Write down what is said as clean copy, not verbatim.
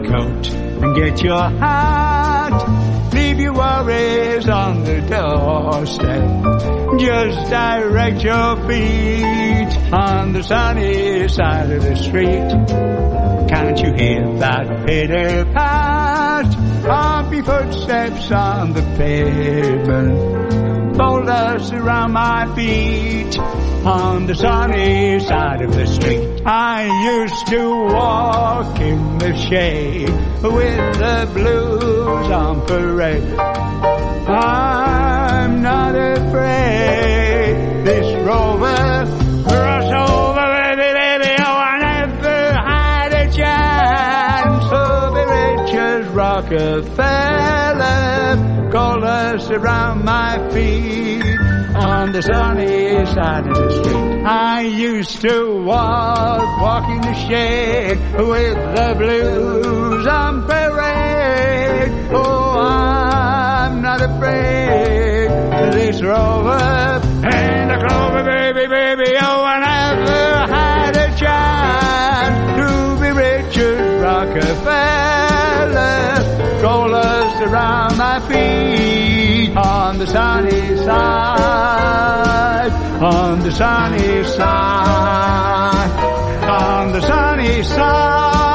coat and get your hat. Leave your worries on the doorstep. Just direct your feet on the sunny side of the street. Can't you hear that pitter-pat of your footsteps on the pavement? Boulders around my feet on the sunny side of the street. I used to walk in the shade with the blues on parade. I'm not afraid this rover crossover, baby, baby, oh, I never had a chance to be rich as Rockefeller. Collars around my feet on the sunny side of the street. I used to walk in the shade with the blues on parade. Oh, I'm not afraid of this rover and the clover, baby, baby. Oh, I never had a chance to be rich as Rockefeller. Rollers around my feet on the sunny side, on the sunny side, on the sunny side.